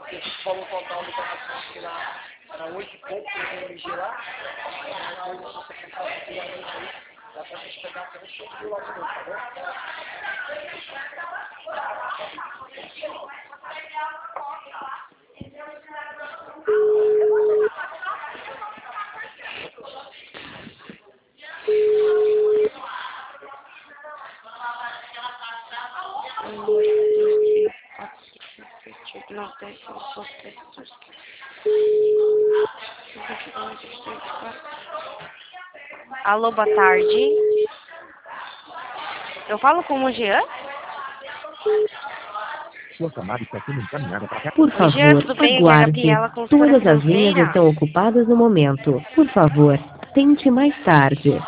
A gente falou o total do coração que lá era 8 e pouco, o MG lá. Depois você pensar tranquilamente aí, dá pra gente pegar até um 5 mil lá de novo, tá bom? Um, dois, três, quatro, cinco, seis, sete, oito, nove, 10, 11, 12, 13, 14, 15. Alô, boa tarde. Eu falo com o Jean? Sua chamada está sendo encaminhada para cá. Por Jean, favor, tudo bem? Aqui é a aguarde. Gabriela, consultora Todas as linhas financeira. estão ocupadas no momento. Por favor, tente mais tarde.